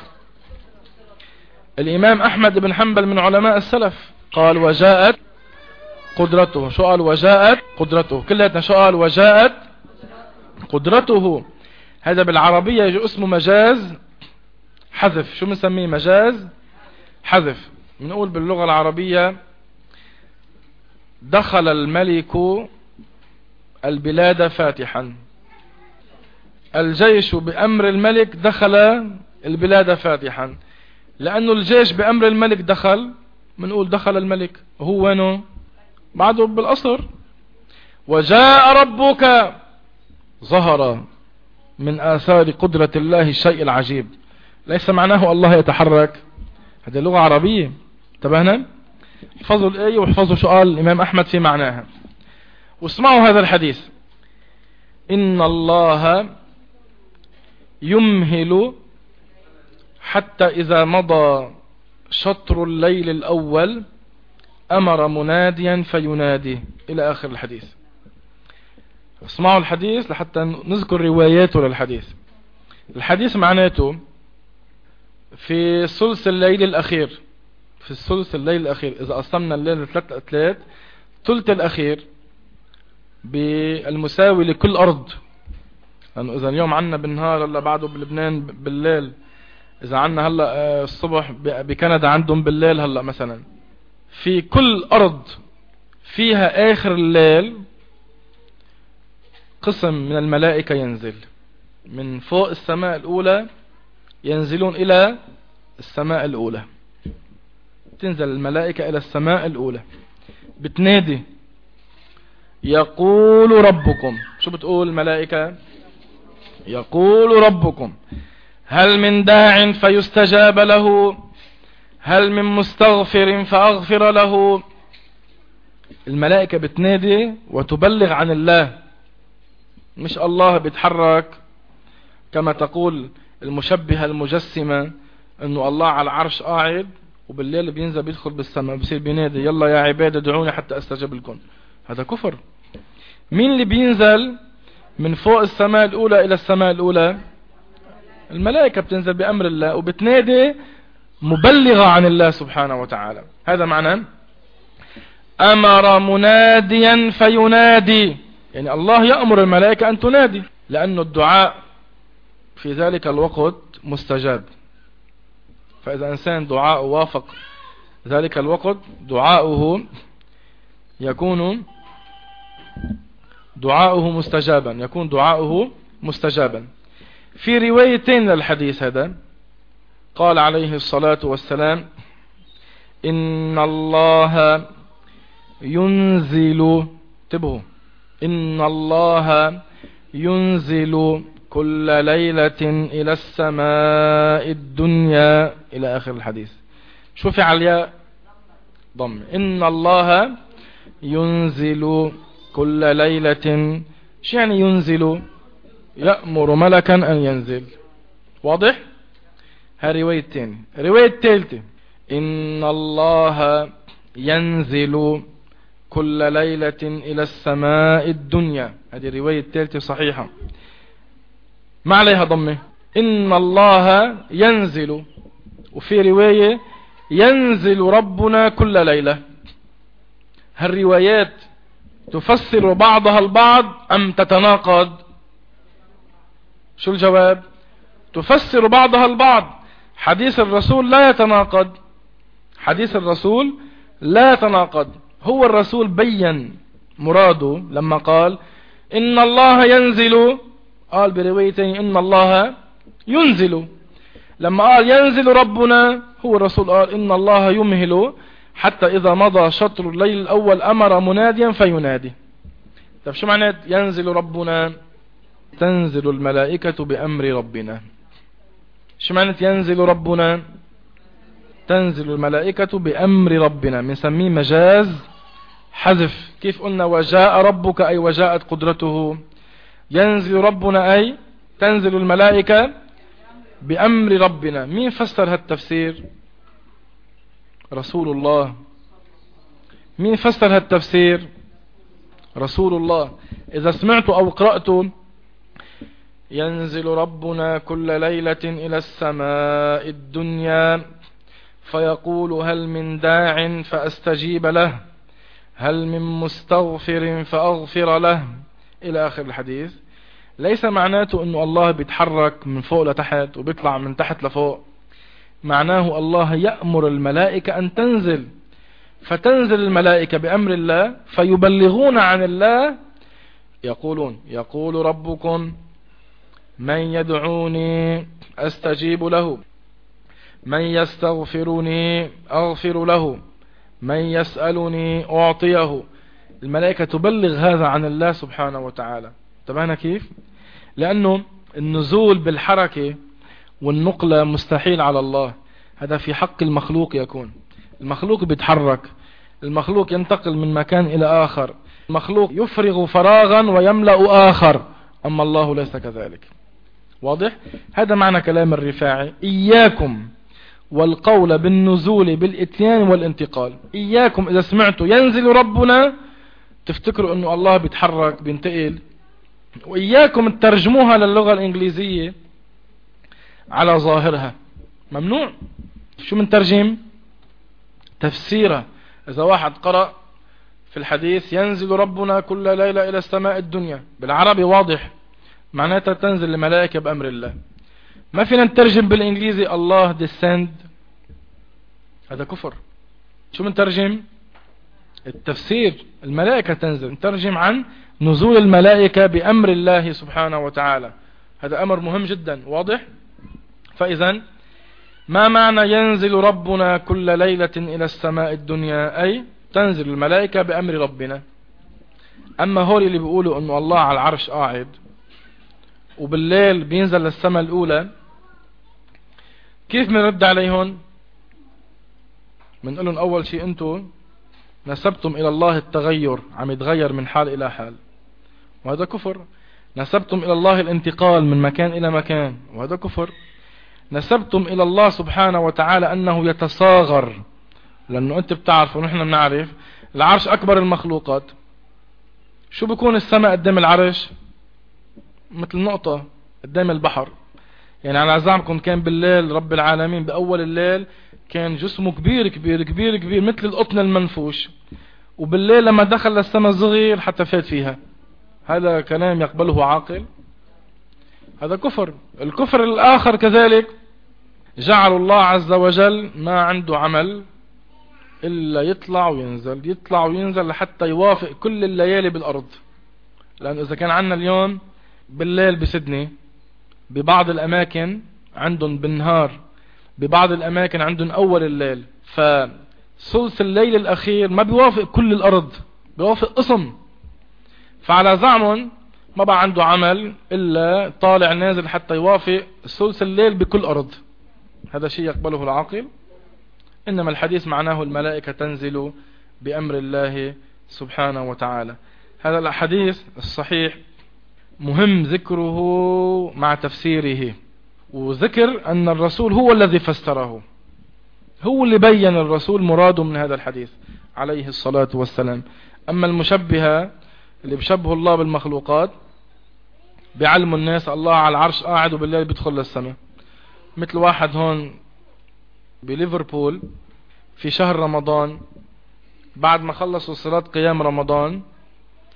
الإمام أحمد بن حنبل من علماء السلف قال: وجاءت قدرته. شو قال؟ وجاءت قدرته. كلها شو قال؟ وجاءت قدرته. هذا بالعربية يجي اسمه مجاز حذف. شو بنسميه؟ مجاز حذف. بنقول باللغة العربية: دخل الملك البلاد فاتحا. الجيش بأمر الملك دخل البلاد فاتحا. لأنه الجيش بأمر الملك دخل، بنقول دخل الملك. هو وينه؟ بعده بالأصر. وجاء ربك، ظهر من آثار قدرة الله الشيء العجيب. ليس معناه الله يتحرك. هذه لغة عربية. انتبهنا؟ احفظوا الآية واحفظوا سؤال الإمام أحمد في معناها، واسمعوا هذا الحديث: إن الله يمهل حتى إذا مضى شطر الليل الأول أمر مناديا فينادي، إلى آخر الحديث. اسمعوا الحديث لحتى نذكر رواياته للحديث. الحديث معناته: في ثلث الليل الأخير، في الثلث الليل الأخير، إذا قسمنا الليل ثلاث أتلات، ثلث الأخير بالمساوي لكل أرض. لأنه إذا اليوم عنا بالنهار، هلا بعده بلبنان بالليل. إذا عنا هلا الصبح بكندا عندهم بالليل هلا مثلا. في كل أرض فيها آخر الليل قسم من الملائكة ينزل من فوق السماء الأولى، ينزلون إلى السماء الأولى. تنزل الملائكة إلى السماء الأولى، بتنادي: يقول ربكم. شو بتقول الملائكة؟ يقول ربكم هل من داع فيستجاب له، هل من مستغفر فأغفر له. الملائكة بتنادي وتبلغ عن الله، مش الله بيتحرك كما تقول المشبهة المجسمة انه الله على العرش قاعد وبالليل بينزل بيدخل بالسماء بصير بينادي: يلا يا عباد ادعوني حتى استجب لكم. هذا كفر. مين اللي بينزل من فوق السماء الأولى إلى السماء الأولى؟ الملائكة بتنزل بأمر الله وبتنادي مبلغة عن الله سبحانه وتعالى. هذا معنى أمر مناديا فينادي، يعني الله يأمر الملائكة أن تنادي، لأن الدعاء في ذلك الوقت مستجاب. فإذا إنسان دعاء وافق ذلك الوقت دعاؤه يكون مستجابا، يكون دعاؤه مستجابا. في روايتين للحديث هذا قال عليه الصلاة والسلام: إن الله ينزل، انتبهوا، إن الله ينزل كل ليلة إلى السماء الدنيا، إلى آخر الحديث. شوفي على الياء ضم. إن الله ينزل كل ليلة. شو يعني ينزل؟ يأمر ملكا أن ينزل. واضح؟ ها روايتين. رواية الثالثة: إن الله ينزل كل ليلة إلى السماء الدنيا. هذه الرواية الثالثة صحيحة ما عليها ضمه. إن الله ينزل، وفي رواية ينزل ربنا كل ليلة. هالروايات تفسر بعضها البعض أم تتناقض؟ شو الجواب؟ تفسر بعضها البعض. حديث الرسول لا يتناقض، حديث الرسول لا يتناقض. هو الرسول بين مراده لما قال إن الله ينزل، قال بروايتين إن الله ينزل. لما قال ينزل ربنا، هو الرسول قال إن الله يمهل حتى إذا مضى شطر الليل الأول أمر مناديا فينادي. طب شو معنى ينزل ربنا؟ تنزل الملائكة بأمر ربنا. شو معنى ينزل ربنا؟ تنزل الملائكة بأمر ربنا، بنسميه مجاز حذف. كيف قلنا وجاء ربك أي وجاءت قدرته، ينزل ربنا أي تنزل الملائكة بأمر ربنا. مين فسر هالتفسير؟ رسول الله. مين فسر هالتفسير؟ رسول الله. إذا سمعت أو قرأت ينزل ربنا كل ليلة إلى السماء الدنيا فيقول هل من داع فأستجيب له، هل من مستغفر فأغفر له، إلى آخر الحديث، ليس معناته أنه الله بيتحرك من فوق لتحت وبيطلع من تحت لفوق. معناه الله يأمر الملائكة أن تنزل، فتنزل الملائكة بأمر الله فيبلغون عن الله، يقولون يقول ربكم من يدعوني أستجيب له، من يستغفرني أغفر له، من يسألني أعطيه. الملائكة تبلغ هذا عن الله سبحانه وتعالى. تبعنا كيف؟ لأنه النزول بالحركة والنقلة مستحيل على الله، هذا في حق المخلوق يكون. المخلوق بيتحرك، المخلوق ينتقل من مكان إلى آخر، المخلوق يفرغ فراغا ويملأ آخر، أما الله ليس كذلك. واضح؟ هذا معنى كلام الرفاعي: إياكم والقول بالنزول بالإتيان والانتقال. إياكم إذا سمعتوا ينزل ربنا تفتكروا أنه الله بيتحرك بينتقل، وإياكم تترجموها للغة الإنجليزية على ظاهرها، ممنوع. شو منترجم؟ تفسيرها. إذا واحد قرأ في الحديث ينزل ربنا كل ليلة إلى السماء الدنيا، بالعربي واضح معناتها تنزل الملائكة بأمر الله. ما فينا نترجم بالإنجليزي الله descend، هذا كفر. شو منترجم؟ التفسير الملائكة تنزل، نترجم عن نزول الملائكة بأمر الله سبحانه وتعالى، هذا أمر مهم جدا. واضح؟ فإذا ما معنى ينزل ربنا كل ليلة إلى السماء الدنيا؟ أي تنزل الملائكة بأمر ربنا. أما هول اللي بيقولوا أنه الله على العرش قاعد وبالليل بينزل للسماء الأولى، كيف منرد عليهم؟ منقلهم أول شيء أنتم نسبتم إلى الله التغير، عم يتغير من حال إلى حال، وهذا كفر. نسبتم إلى الله الانتقال من مكان إلى مكان، وهذا كفر. نسبتم إلى الله سبحانه وتعالى أنه يتصاغر، لأنه أنت بتعرف ونحن بنعرف العرش أكبر المخلوقات. شو بيكون السماء قدام العرش؟ مثل نقطة قدام البحر. يعني على زعمكم كان بالليل رب العالمين بأول الليل كان جسمه كبير كبير كبير كبير مثل القطن المنفوش، وبالليل لما دخل للسماء صغير حتى فات فيها. هذا كلام يقبله عاقل؟ هذا كفر. الكفر الآخر كذلك، جعل الله عز وجل ما عنده عمل إلا يطلع وينزل يطلع وينزل لحتى يوافق كل الليالي بالأرض. لأن إذا كان عندنا اليوم بالليل بسدني، ببعض الأماكن عندهم بالنهار، ببعض الأماكن عندهم أول الليل، فثلث الليل الأخير ما بيوافق كل الأرض، بيوافق قسم. فعلى زعمهم ما بقى عنده عمل إلا طالع نازل حتى يوافق ثلث الليل بكل أرض. هذا شيء يقبله العاقل؟ إنما الحديث معناه الملائكة تنزل بأمر الله سبحانه وتعالى. هذا الحديث الصحيح مهم ذكره مع تفسيره، وذكر أن الرسول هو الذي فسره، هو اللي بين الرسول مراده من هذا الحديث عليه الصلاة والسلام. أما المشبهة اللي بشبه الله بالمخلوقات بيعلموا الناس الله على العرش قاعد وبالليل بيدخل للسماء. مثل واحد هون بليفربول في شهر رمضان بعد ما خلصوا صلاة قيام رمضان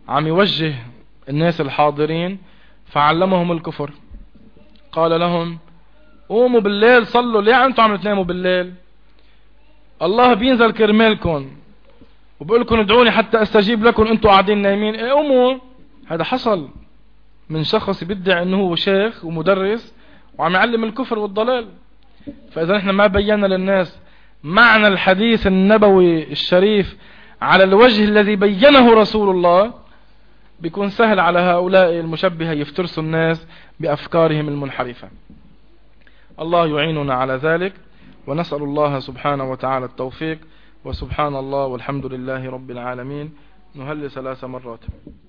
عم يوجه الناس الحاضرين فعلمهم الكفر. قال لهم قوموا بالليل صلوا، ليه انتوا عم تناموا بالليل؟ الله بينزل كرمالكم وبقول لكم ادعوني حتى استجيب لكم، انتوا قاعدين نايمين. قوموا. هذا حصل من شخص بيدعي انه هو شيخ ومدرس وعم يعلم الكفر والضلال. فاذا احنا ما بينا للناس معنى الحديث النبوي الشريف على الوجه الذي بينه رسول الله، بيكون سهل على هؤلاء المشبهة يفترسوا الناس بأفكارهم المنحرفة. الله يعيننا على ذلك، ونسأل الله سبحانه وتعالى التوفيق. وسبحان الله والحمد لله رب العالمين. نهل 3 مرات.